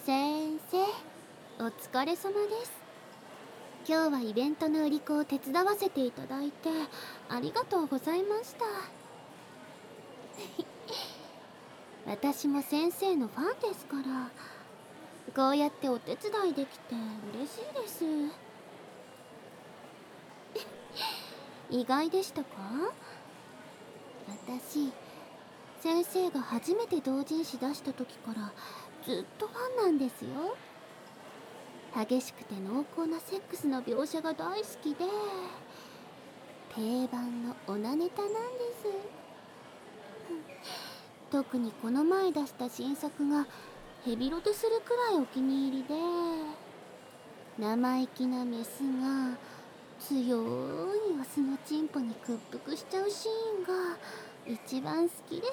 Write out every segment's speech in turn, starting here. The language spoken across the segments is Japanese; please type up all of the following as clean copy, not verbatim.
先生、お疲れ様です。今日はイベントの売り子を手伝わせていただいてありがとうございました。私も先生のファンですから、こうやってお手伝いできて嬉しいです。意外でしたか？私、先生が初めて同人誌出した時からずっとファンなんですよ。激しくて濃厚なセックスの描写が大好きで、定番のオナネタなんです。特にこの前出した新作がヘビロテするくらいお気に入りで、生意気なメスが強いオスのチンポに屈服しちゃうシーンが一番好きです。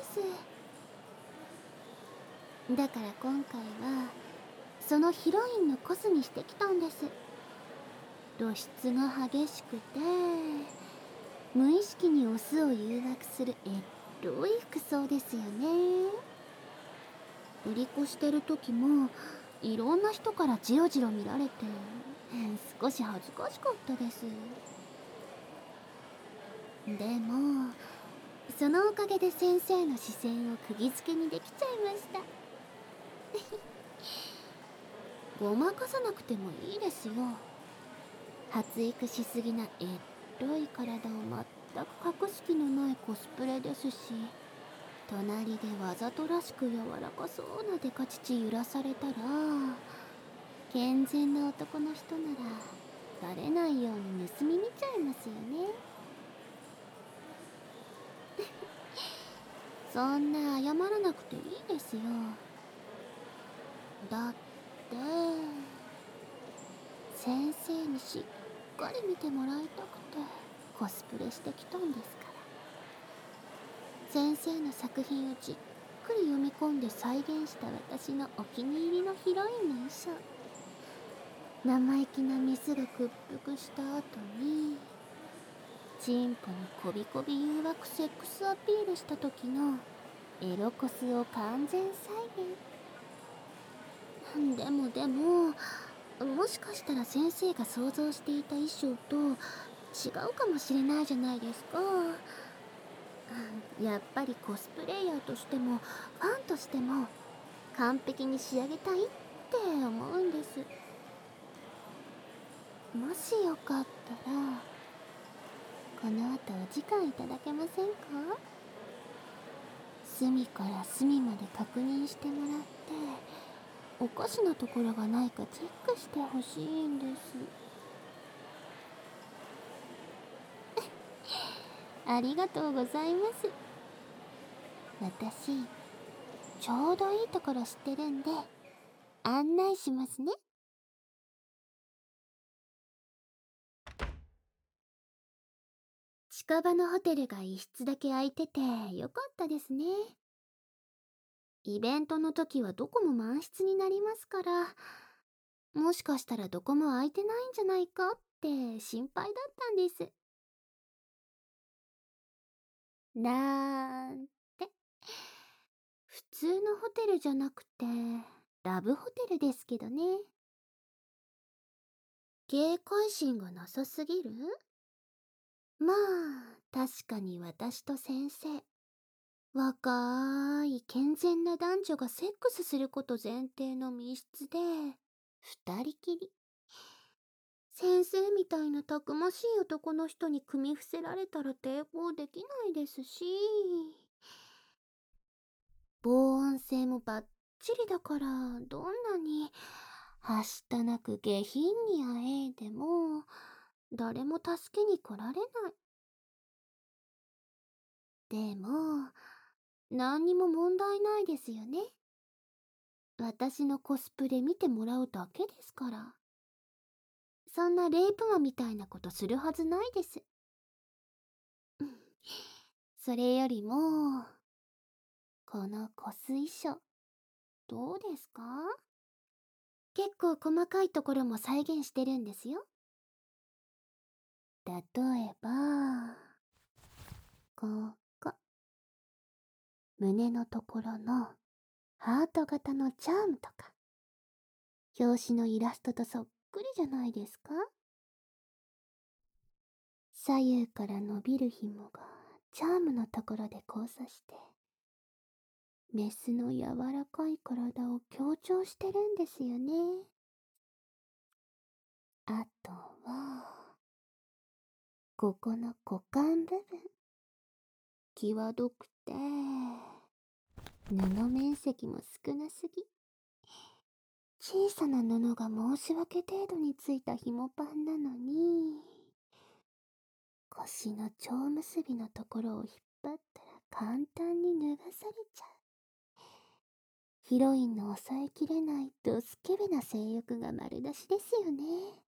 だから今回はそのヒロインのコスにしてきたんです。露出が激しくて無意識にオスを誘惑するエロい服装ですよね。売り子してる時もいろんな人からジロジロ見られて少し恥ずかしかったです。でもそのおかげで先生の視線を釘付けにできちゃいました。ごまかさなくてもいいですよ。発育しすぎなエロい体を全く隠す気のないコスプレですし、隣でわざとらしく柔らかそうなデカ乳揺らされたら、健全な男の人ならバレないように盗み見ちゃいますよね。そんな謝らなくていいですよ。だって先生にしっかり見てもらいたくてコスプレしてきたんですから。先生の作品をじっくり読み込んで再現した私のお気に入りのヒロインの衣装。生意気なメスが屈服した後にチンポにこびこび誘惑セックスアピールした時のエロコスを完全再現。でももしかしたら先生が想像していた衣装と違うかもしれないじゃないですか。やっぱりコスプレイヤーとしてもファンとしても完璧に仕上げたいって思うんです。もしよかったらこの後お時間いただけませんか？隅から隅まで確認してもらっておかしなところがないかチェックしてほしいんです。ありがとうございます。私ちょうどいいところ知ってるんで案内しますね。近場のホテルが一室だけ空いててよかったですね。イベントの時はどこも満室になりますから、もしかしたらどこも空いてないんじゃないかって心配だったんです。なんて。普通のホテルじゃなくてラブホテルですけどね。警戒心がなさすぎる？まあ確かに私と先生、若い健全な男女がセックスすること前提の密室で二人きり。先生みたいなたくましい男の人に組み伏せられたら抵抗できないですし、防音性もバッチリだから、どんなにはしたなく下品にあえいでも誰も助けに来られない。でも何にも問題ないですよね。私のコスプレ見てもらうだけですから。そんなレイプマンみたいなことするはずないです。それよりもこのコス衣装どうですか？結構細かいところも再現してるんですよ。例えばここ、胸のところのハート型のチャームとか。 表紙のイラストとそっくりじゃないですか。左右から伸びる紐がチャームのところで交差して、メスの柔らかい体を強調してるんですよね。あとは、ここの股間部分。際どくて、布面積も少なすぎ。小さな布が申し訳程度についた紐パンなのに、腰の蝶結びのところを引っ張ったら簡単に脱がされちゃう。ヒロインの抑えきれないドスケベな性欲が丸出しですよね。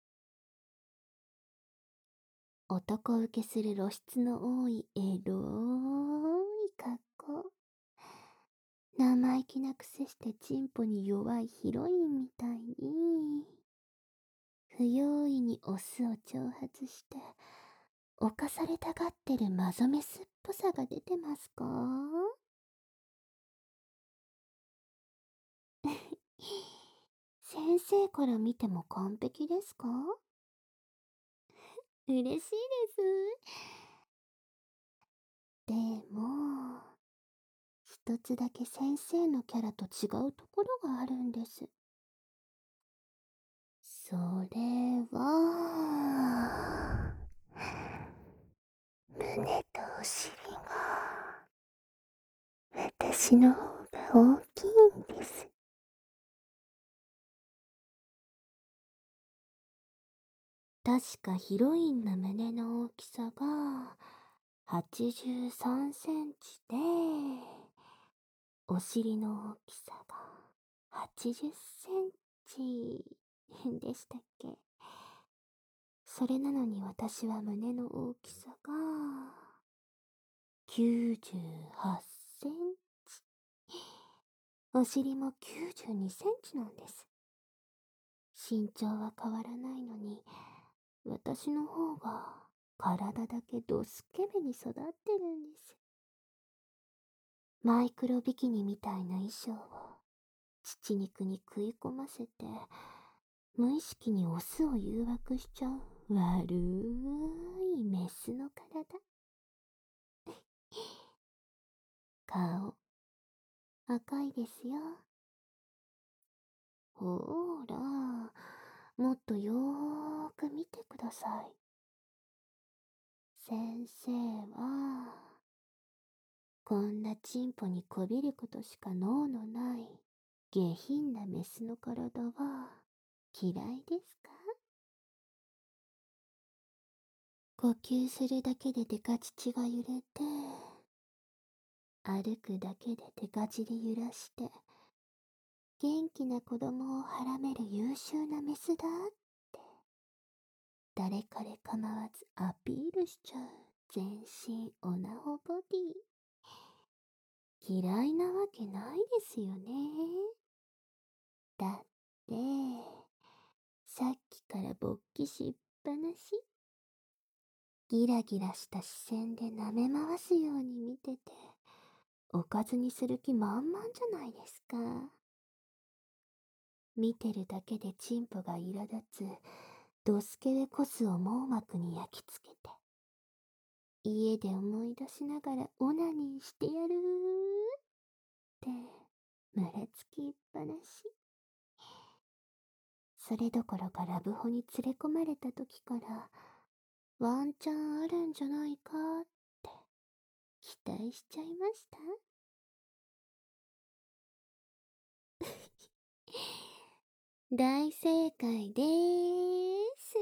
男受けする露出の多いエロい格好。生意気なくせしてチンポに弱いヒロインみたいに、不用意にオスを挑発して犯されたがってるマゾメスっぽさが出てますか？先生から見ても完璧ですか？嬉しいです。でも、一つだけ先生のキャラと違うところがあるんです。それは、胸とお尻が、私の方が大きいんです。確かヒロインの胸の大きさが83センチで、お尻の大きさが80センチでしたっけ？それなのに私は胸の大きさが98センチ。お尻も92センチなんです。身長は変わらないのに、私の方が体だけドスケベに育ってるんです。マイクロビキニみたいな衣装を乳肉に食い込ませて、無意識にオスを誘惑しちゃう悪いメスの体。顔、赤いですよ。ほーら、もっとよーく見てください。先生は、こんなチンポにこびることしか能のない下品なメスの体は嫌いですか？呼吸するだけでデカ乳が揺れて、歩くだけでデカ尻揺らして、元気な子供をはらめる優秀なメスだって、誰彼構わずアピールしちゃう全身オナホボディ。嫌いなわけないですよね。だって、さっきから勃起しっぱなし。ギラギラした視線で舐め回すように見てて、おかずにする気満々じゃないですか。見てるだけでチンポが苛立つドスケベコスを網膜に焼き付けて、家で思い出しながらオナニーしてやるって群れつきっぱなし。それどころかラブホに連れ込まれた時からワンチャンあるんじゃないかって期待しちゃいました。大正解でーす。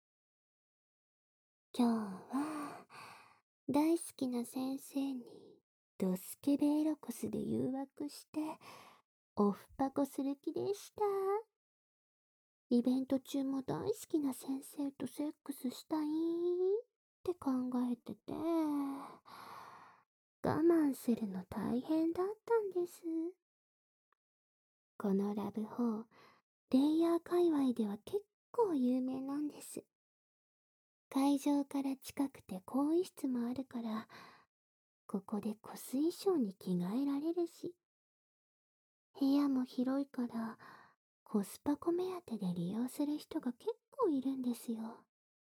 今日は大好きな先生にドスケベエロコスで誘惑してオフパコする気でした。イベント中も大好きな先生とセックスしたいって考えてて、我慢するの大変だったんです。このラブホー、レイヤー界隈では結構有名なんです。会場から近くて更衣室もあるから、ここでコス衣装に着替えられるし、部屋も広いから、 コスパコ目当てで利用する人が結構いるんですよ。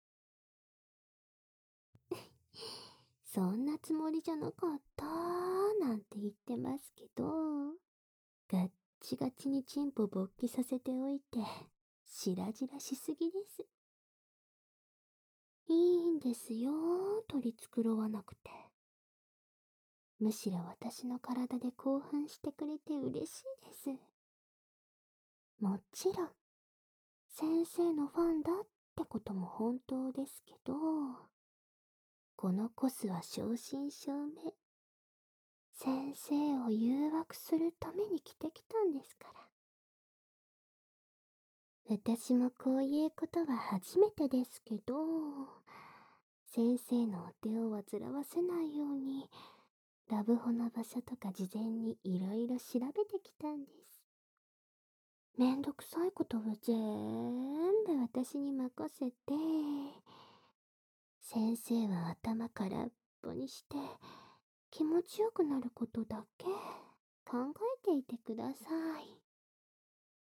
そんなつもりじゃなかったなんて言ってますけど、ガッチガチにチンポ勃起させておいて、しらじらしすぎです。いいんですよ、取り繕わなくて。むしろ私の体で興奮してくれて嬉しいです。もちろん、先生のファンだってことも本当ですけど、このコスは正真正銘、先生を誘惑するために着てきたんですから。私もこういうことは初めてですけど、先生のお手を煩わせないように、ラブホの場所とか事前にいろいろ調べてきたんです。めんどくさいことは全部私に任せて、先生は頭空っぽにして気持ちよくなることだけ考えていてください。